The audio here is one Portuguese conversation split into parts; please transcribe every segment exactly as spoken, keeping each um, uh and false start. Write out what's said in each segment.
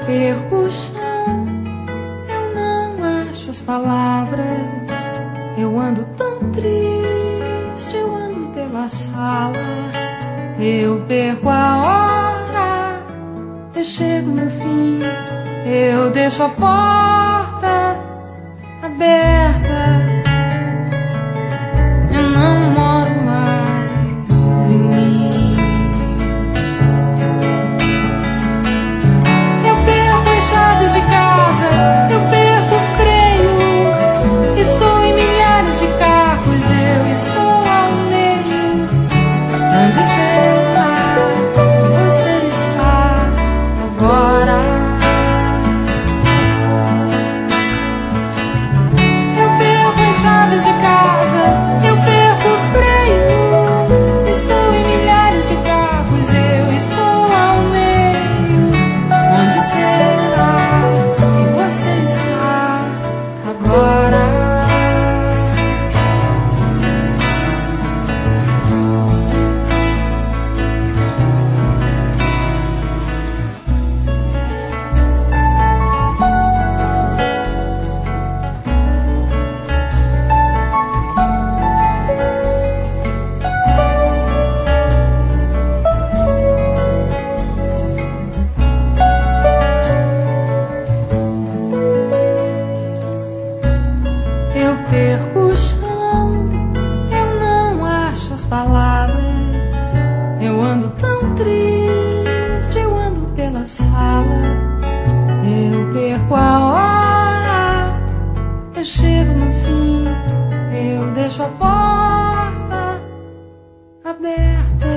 perco o chão, eu não acho as palavras. Eu ando tão triste, eu ando pela sala. Eu perco a hora, eu chego no fim, eu deixo a porta aberta. Eu não moro mais em mim. Eu perco as chaves de casa, eu perco o freio. Estou em milhares de carros, eu estou ao meio. Onde será que você está agora? Eu perco as chaves de casa, eu perco o freio. Estou em milhares de carros, eu estou ao meio. Onde será que você está agora? Eu perco o chão, eu não acho as palavras. Eu ando tão triste, eu ando pela sala. Eu perco a hora, eu chego no fim, eu deixo a porta aberta.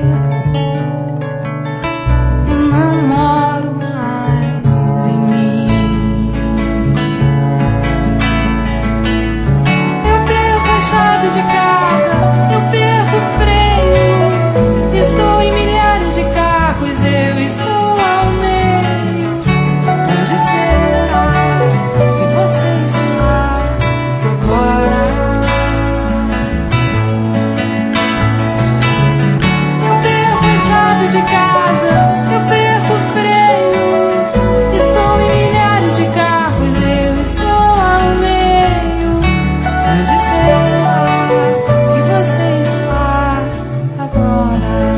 Eu não moro mais em mim. Eu perco as chaves de casa, eu perco o freio. Estou em milhares de carros, eu estou ao meio. Onde será que você está agora? Eu perco as chaves de casa, eu perco o freio. Estou em milhares de carros, eu estou ao meio. Onde será que você está agora?